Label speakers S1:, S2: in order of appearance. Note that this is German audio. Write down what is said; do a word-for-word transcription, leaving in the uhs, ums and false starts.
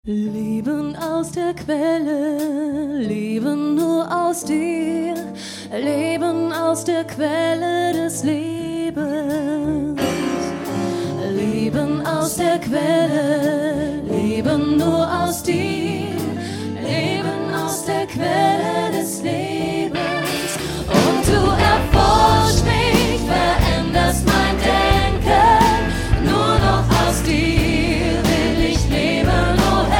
S1: Leben aus der Quelle, Leben nur aus dir, Leben aus der Quelle des Lebens. Leben aus der Quelle, Leben nur aus dir.